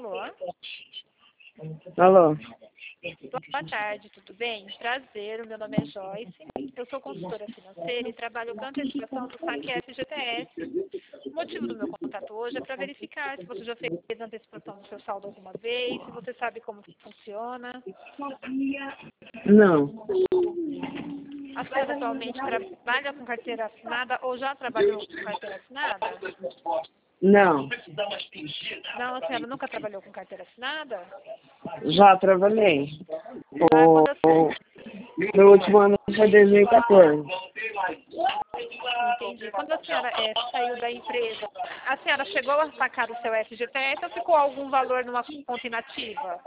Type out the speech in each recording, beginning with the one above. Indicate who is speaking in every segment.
Speaker 1: Alô?
Speaker 2: Alô?
Speaker 1: Boa tarde, tudo bem? Prazer, o meu nome é Joyce. Eu sou consultora financeira e trabalho com antecipação do saque FGTS. O motivo do meu contato hoje é para verificar se você já fez antecipação do seu saldo alguma vez, se você sabe como funciona.
Speaker 2: Não.
Speaker 1: A senhora atualmente trabalha com carteira assinada ou já trabalhou com carteira assinada?
Speaker 2: Não.
Speaker 1: Não, a senhora nunca trabalhou com carteira assinada?
Speaker 2: Já trabalhei.
Speaker 1: Ah, quando a
Speaker 2: Meu último ano foi 2014.
Speaker 1: Entendi. Quando a senhora saiu da empresa, a senhora chegou a sacar o seu FGTS ou ficou algum valor numa conta inativa?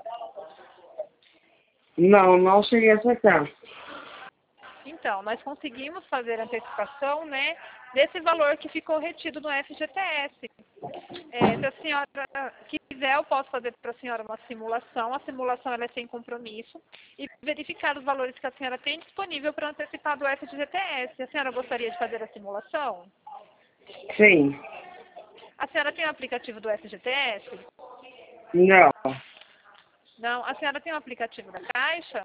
Speaker 2: Não cheguei a sacar.
Speaker 1: Então, nós conseguimos fazer a antecipação, né, desse valor que ficou retido no FGTS. Se a senhora quiser, eu posso fazer para a senhora uma simulação. A simulação ela é sem compromisso e verificar os valores que a senhora tem disponível para antecipar do FGTS. A senhora gostaria de fazer a simulação?
Speaker 2: Sim.
Speaker 1: A senhora tem o aplicativo do FGTS?
Speaker 2: Não.
Speaker 1: Não. A senhora tem o aplicativo da Caixa?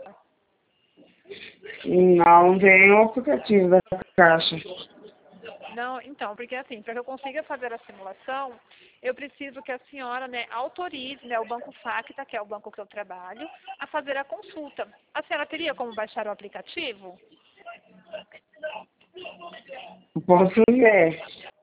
Speaker 2: Não tenho aplicativo da Caixa.
Speaker 1: Não, então, porque assim, para que eu consiga fazer a simulação, eu preciso que a senhora, né, autorize, né, o Banco Facta, que é o banco que eu trabalho, a fazer a consulta. A senhora teria como baixar o aplicativo?
Speaker 2: Posso ver.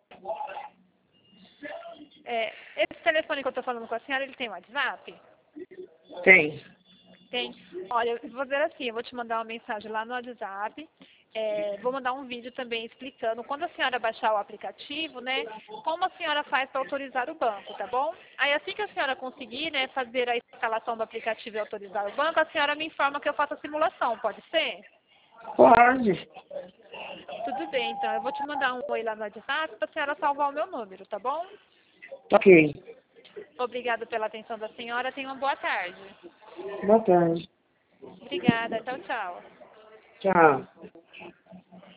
Speaker 1: Esse telefone que eu estou falando com a senhora, ele tem WhatsApp?
Speaker 2: Tem.
Speaker 1: Tem. Olha, eu vou dizer assim, eu vou te mandar uma mensagem lá no WhatsApp. Vou mandar um vídeo também explicando quando a senhora baixar o aplicativo, né, como a senhora faz para autorizar o banco, tá bom? Aí assim que a senhora conseguir, né, fazer a instalação do aplicativo e autorizar o banco, a senhora me informa que eu faço a simulação, pode ser?
Speaker 2: Pode.
Speaker 1: Tudo bem, então eu vou te mandar um oi lá no WhatsApp para a senhora salvar o meu número, tá bom?
Speaker 2: Ok.
Speaker 1: Obrigada pela atenção da senhora, tenha uma boa tarde.
Speaker 2: Boa tarde.
Speaker 1: Obrigada, tchau, tchau.
Speaker 2: Tchau.